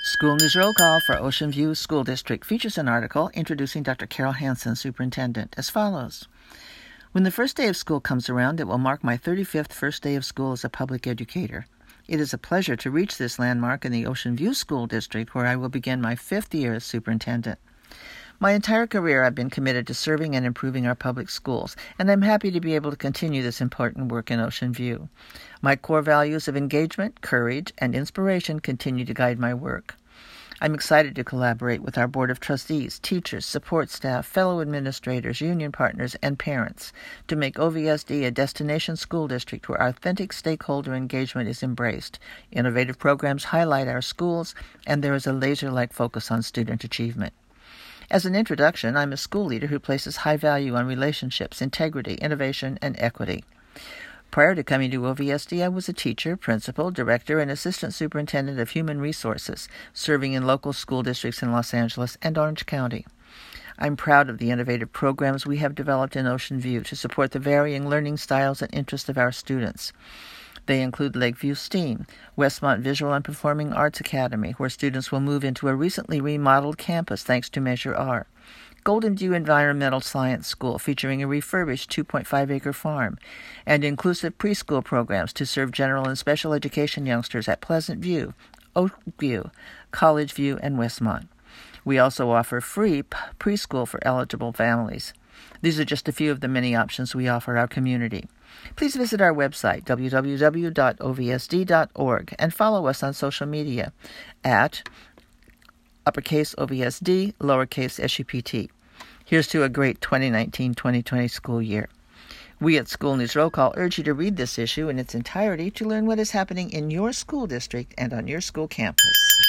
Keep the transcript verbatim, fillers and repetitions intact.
School News Roll Call for Ocean View School District features an article introducing Doctor Carol Hansen, Superintendent, as follows. When the first day of school comes around, it will mark my thirty-fifth first day of school as a public educator. It is a pleasure to reach this landmark in the Ocean View School District, where I will begin my fifth year as superintendent. My entire career I've been committed to serving and improving our public schools, and I'm happy to be able to continue this important work in Ocean View. My core values of engagement, courage, and inspiration continue to guide my work. I'm excited to collaborate with our Board of Trustees, teachers, support staff, fellow administrators, union partners, and parents to make O V S D a destination school district where authentic stakeholder engagement is embraced. Innovative programs highlight our schools, and there is a laser-like focus on student achievement. As an introduction, I'm a school leader who places high value on relationships, integrity, innovation, and equity. Prior to coming to O V S D, I was a teacher, principal, director, and assistant superintendent of human resources, serving in local school districts in Los Angeles and Orange County. I'm proud of the innovative programs we have developed in Ocean View to support the varying learning styles and interests of our students. They include Lakeview STEAM, Westmont Visual and Performing Arts Academy, where students will move into a recently remodeled campus thanks to Measure R. Golden View Environmental Science School, featuring a refurbished two point five acre farm, and inclusive preschool programs to serve general and special education youngsters at Pleasant View, Oakview, College View, and Westmont. We also offer free p- preschool for eligible families. These are just a few of the many options we offer our community. Please visit our website, w w w dot o v s d dot org, and follow us on social media at uppercase O V S D, lowercase S U P T. Here's to a great twenty nineteen twenty twenty school year. We at School News Roll Call urge you to read this issue in its entirety to learn what is happening in your school district and on your school campus.